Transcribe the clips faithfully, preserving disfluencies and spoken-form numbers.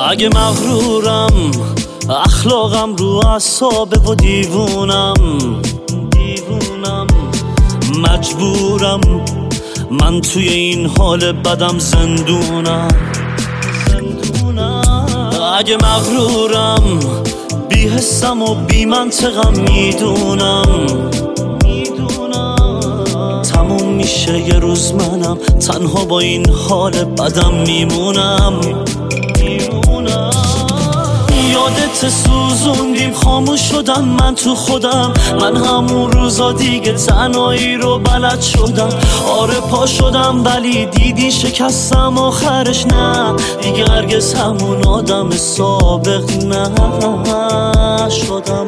اگه مغرورم اخلاقم رو اعصابه و دیوونم دیوونم مجبورم من توی این حال بدم زندونم زندونم اگه مغرورم بی حسم و بی منطقم میدونم میدونم تموم میشه یه روز منم تنها با این حال بدم میمونم میمونم یادت سوزوندیم خاموش شدم من تو خودم من همون روزا دیگه تنهایی رو بلد شدم آره پا شدم ولی دیدی شکستم آخرش نه دیگه هرگز همون آدم سابق نشدم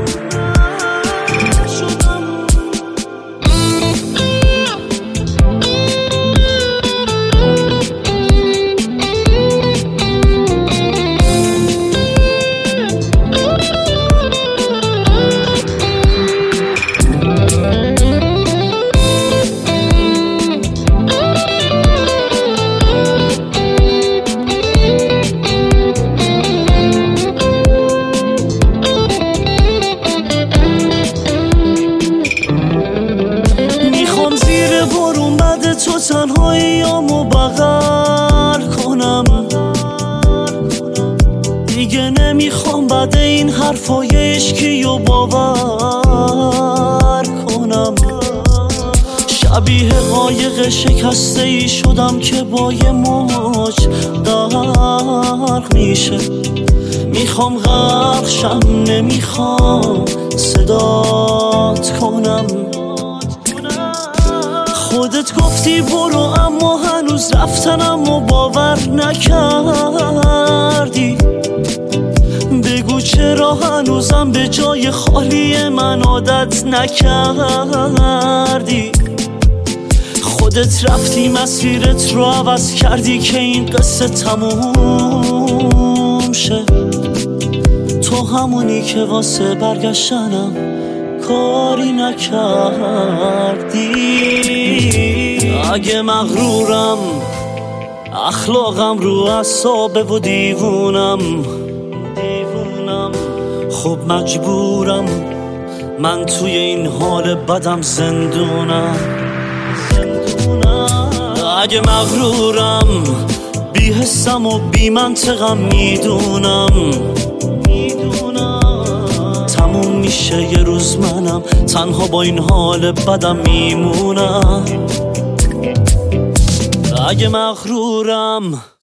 تو تنهاییامو بغل کنم دیگه نمیخوام بعد این حرفای عشقی و باور کنم شبیه قایق شکسته ای شدم که با یه موج غرق میشه میخوام غرق شم نمیخوام صدات کنم خودت گفتی برو اما هنوز رفتنم و باور نکردی بگو چرا هنوزم به جای خالی من عادت نکردی خودت رفتی مسیرت رو عوض کردی که این قصه تموم شه تو همونی که واسه برگشتنم کاری نکردی اگه مغرورم اخلاقم رو اعصابه و دیوونم دیوونم خب مجبورم من توی این حال بدم زندونم زندونم اگه مغرورم بی حسم و بی منطقم میدونم تموم میشه یه روز منم تنها با این حال بدم میمونم اگه مغرورم